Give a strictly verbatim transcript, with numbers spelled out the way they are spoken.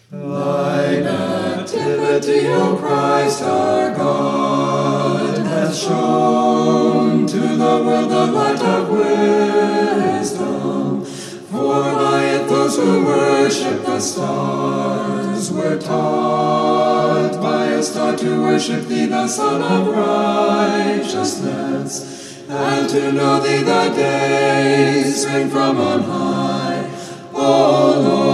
Thy nativity, O Christ our God, hath shown to the world the light of wisdom. For by it those who worship the stars were taught, by a star to worship thee, the Son of righteousness, and to know thee the day spring from on high. O Lord,